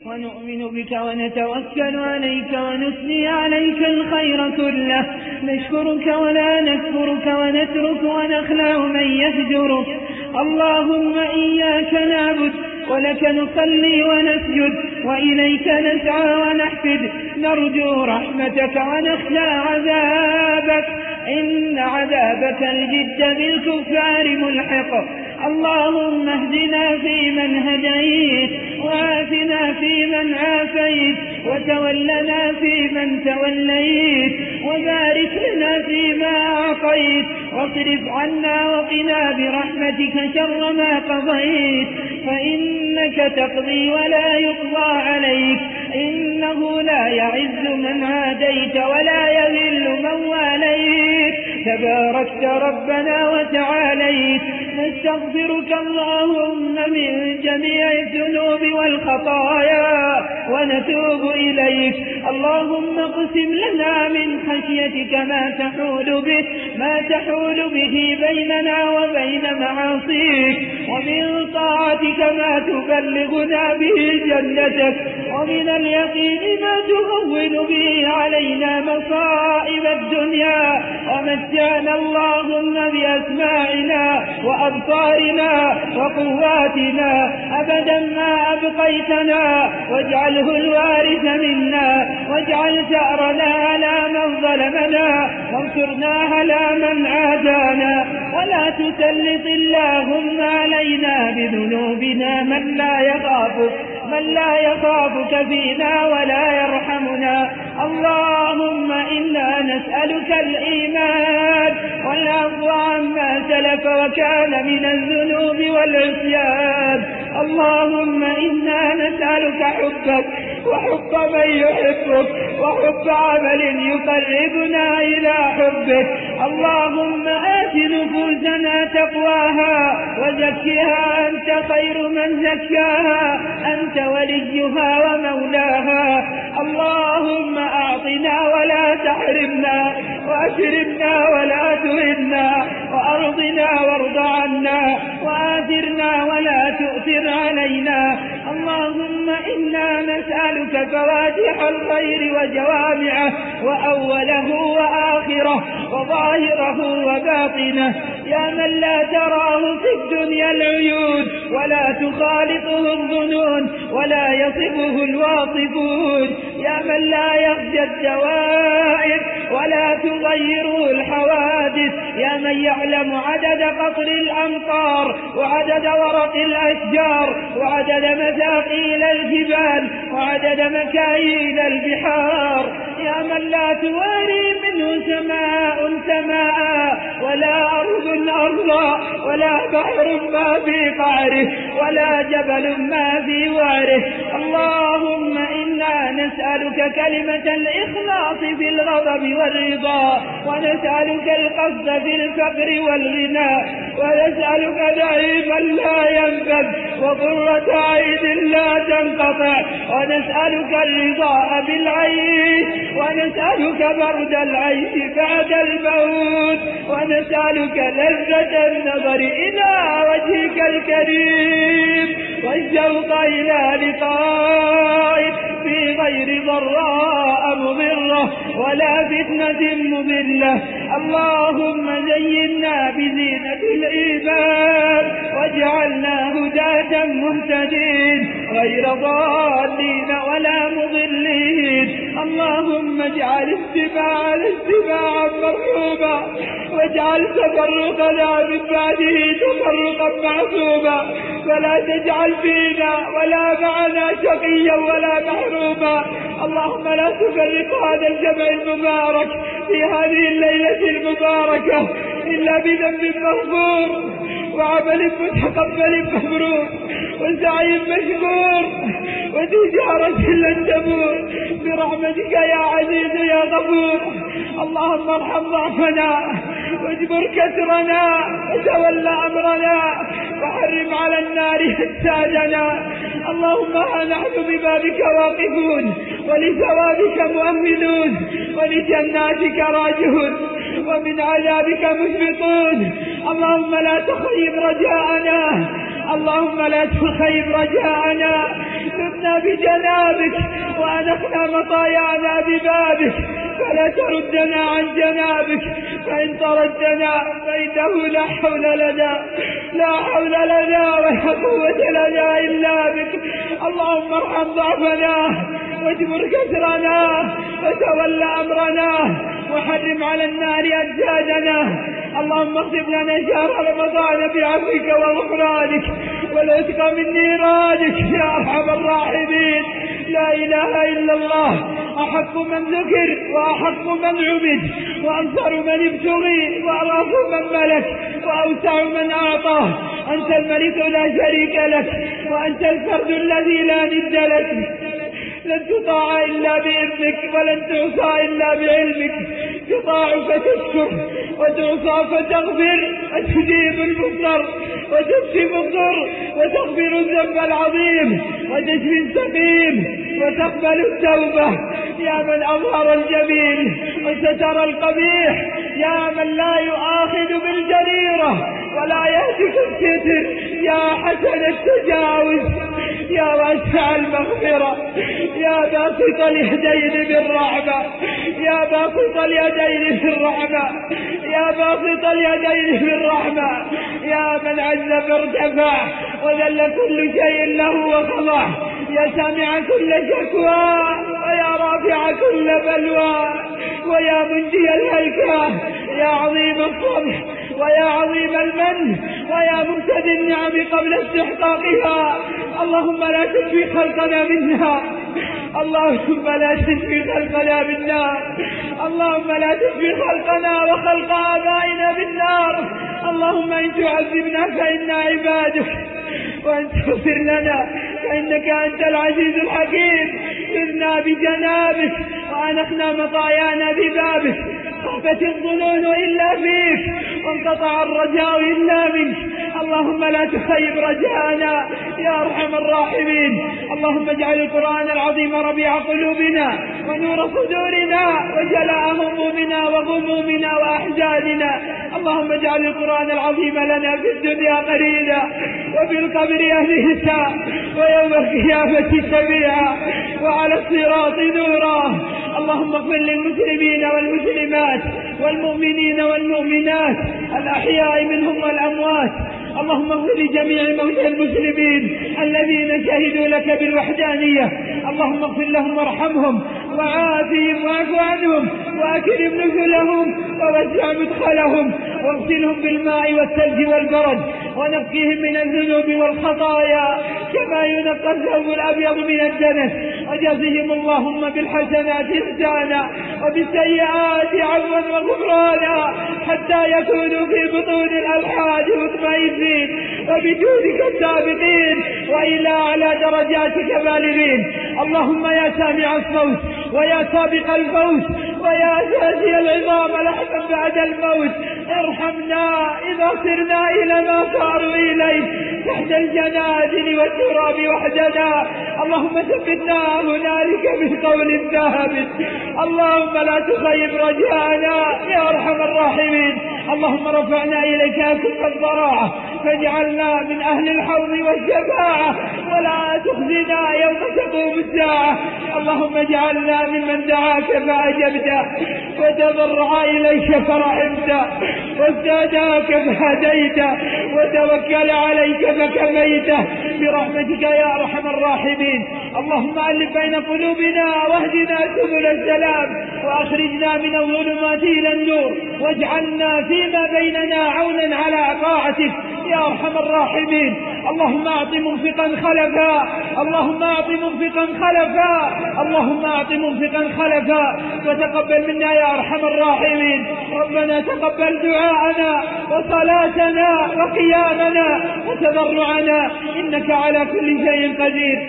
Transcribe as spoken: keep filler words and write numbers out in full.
ونؤمن بك ونتوكل عليك ونثني عليك الخير كله، نشكرك ولا نكفرك ونترك ونخلع من يهجرك. اللهم إياك نعبد ولك نصلي ونسجد وإليك نسعى ونحفد، نرجو رحمتك ونخشى عذابك، إن عذابك الجد بالكفار ملحق. اللهم اهدنا فيمن هديت وعافنا فيمن عافيت وتولنا فيمن توليت وبارك لنا فيما أعطيت واصرف عنا وقنا برحمتك شر ما قضيت، فإنك تقضي ولا يقضى عليك، إنه لا يعز من عاديت ولا يذل من واليت، تباركت ربنا وتعاليت. نستغفرك اللهم من جميع الذنوب والخطايا ونتوب إليك. اللهم اقسم لنا من خشيتك ما تحول به ما تحول به بيننا وبين معاصيك، ومن طاعتك ما تبلغنا به جنتك، ومن اليقين ما تهون به علينا مصائب الدنيا، ومتعنا اللهم بأسماعنا وأبصارنا وقواتنا أبدا ما أبقيتنا، واجعله الوارث منا، واجعل ثأرنا على من ظلمنا، وانصرنا على من عادانا، ولا تسلط اللهم علينا بذنوبنا من لا يخافك من لا يخافك فينا ولا يرحمنا. اللهم إنا نسألك الإيمان والعفو عما سلف وكان من الذنوب والعصيان. اللهم إنا نسألك حبك وحب من يحبك وحب عمل يقربنا إلى حبك. اللهم آت نفوسنا تقواها وزكها أنت خير من زكاها، أنت وليها ومولاها. اللهم أعطنا ولا تحرمنا، وأكرمنا ولا تهنا، وأرضنا وارض عنا، وآثرنا ولا تؤثر علينا. اللهم إنا نسألك فواتح الخير وجوامعه وأوله وآخره وظاهره وباطنه، يا من لا تراه في الدنيا العيون ولا تخالطه الظنون ولا يصفه الواصفون، يا من لا يخشى الدوائر ولا تغيره الحوادث، يا من يعلم عدد قطر الأمطار وعدد ورق الأشجار وعدد مثاقيل الجبال وعدد مكاييل البحار، يا من لا تواري منه سماء سماء ولا أرض أرضا ولا بحر ما في قعره ولا جبل ما في وعره. اللهم إنا نسألك كلمة الإخلاص في الغضب والرضا، ونسألك القصد في الفقر والغنى، ونسألك نعيما لا ينفد وقرة عين لا تنقطع، ونسألك الرضا بالعيش، ونسألك برد العيش بعد الموت، ونسألك لذة النظر إلى وجهك الكريم والشوق إلى لقائك في غير ضراء مضرة ولا فتنة مضلة. اللهم زينا بزينة الإيمان واجعلنا هداة مهتدين غير ضالين ولا مضلين. اللهم اجعل استماعنا استماعا مرحوما، واجعل تفرقنا من بعده تفرقا معصوما، ولا تجعل فينا ولا معنا شقيا ولا محروما. اللهم لا تفرق هذا الجمع المبارك في هذه الليلة المباركة إلا بذنب مغفور وعمل متقبل مبرور وسعي مشكور وتجارة لن تبور برحمتك يا عزيز يا غفور. اللهم ارحم ضعفنا واجبر كسرنا وتولى أمرنا وحرم على النار حسادنا. اللهم ها نحن ببابك واقفون ولثوابك مؤمنون ولجناتك راجعون ومن عذابك مشفقون. اللهم لا تخيب رجاءنا، اللهم لا تخيب رجاءنا. وطفنا بجنابك وأنخنا مطايانا ببابك، فلا تردنا عن جنابك، فإن طردنا فإنه لا حول لنا لا حول لنا ولا قوة لنا إلا بك. اللهم ارحم ضعفنا واجبر كسرنا وتول أمرنا وحرم على النار أجسادنا. اللهم اغفر لنا شهر رمضان بعفوك وغفرانك والعتق من نيرانك يا أرحم الراحمين. لا إله إلا الله، أحق من ذكر وأحق من عبد وأنصر من ابتغي وأراف من ملك وأوسع من أعطاه. أنت الملك لا شريك لك وأنت الفرد الذي لا ند لك، لن تطاع إلا بإذنك ولن تعصى إلا بعلمك. تطاع فتشكر وتعصى فتغفر وتجيب المضطر وتكشف الضر وتغفر الذنب العظيم وتشفي السقيم وتقبل التوبة. يا من أظهر الجميل وستر القبيح، يا من لا يؤاخذ بالجريرة ولا يهتك الستر، يا حسن التجاوز، يا واسع المغفرة، يا باسط اليدين بالرحمة، يا باسط اليدين بالرحمة، يا باسط اليدين بالرحمة، يا من عز فارتفع وذل كل شيء له وخضع، يا سامع كل شكوى ويا رافع كل بلوى ويا منجي الهلكة، يا عظيم الصبح ويا عظيم المن ويا ممتد النعم قبل استحقاقها. اللهم لا تشفي خلقنا منها، اللهم لا تشفي خلقنا بالنار، اللهم لا تشفي خلقنا وخلق آبائنا بالنار. اللهم إن تعذبنا فإنا عبادك وأن تغفر لنا فإنك أنت العزيز الحكيم. سرنا بجنابك وأنخنا مطايانا ببابك، خفت الظنون إلا فيك وانقطع الرجاء إلا منك. اللهم لا تخيب رجاءنا يا أرحم الراحمين. اللهم اجعل القرآن العظيم ربيع قلوبنا ونور صدورنا وجلاء همومنا وغمومنا وأحزاننا. اللهم اجعل القرآن العظيم لنا في الدنيا قرينا وفي القبر أنيسا ويوم القيامة سميعا وعلى الصراط نورا. اللهم اغفر للمسلمين والمسلمات والمؤمنين والمؤمنات الأحياء منهم والأموات. اللهم اغفر لجميع موتى المسلمين الذين شهدوا لك بالوحدانية. اللهم اغفر لهم وارحمهم وعافهم واعف عنهم وأكرم نزلهم ووسع مدخلهم واغسلهم بالماء والثلج والبرد ونقهم من الذنوب والخطايا كما ينقى الثوب الأبيض من الدنس. وجزهم اللهم بالحسنات إحسانا وبالسيئات عفوا وغفرانا حتى يكونوا في بطون الألحاد مطمئنين وبجودك السابقين وإلى أعلى درجاتك بالغين. اللهم يا سامع الصوت ويا سابق الفوت ويا شافي العظام لحما بعد الموت، ارحمنا إذا صرنا إلى ما صاروا إليه تحت الجنادل والتراب وحدنا. اللهم ثبتنا هنالك بالقول الثابت. اللهم لا تخيب رجاءنا يا أرحم الراحمين. اللهم رفعنا إليك كف الضراعة فاجعلنا من أهل الحوض والشفاعة ولا تخزنا يوم تقوم الساعة. اللهم اجعلنا ممن دعاك فأجبت وتضرع إليك فرحمت واستهداك فهديت وتوكل عليك فكفيت برحمتك يا أرحم الراحمين. اللهم ألف بين قلوبنا واهدنا سبل السلام وأخرجنا من الظلمات إلى النور واجعلنا فيما بيننا عونا على طاعتك يا أرحم الراحمين. اللهم أعط منفقا خلفا، اللهم أعط منفقا خلفا، اللهم أعط منفقا خلفا وتقبل منا يا أرحم الراحمين. ربنا تقبل دعاءنا وصلاتنا وقيامنا وتضرعنا إنك على كل شيء قدير.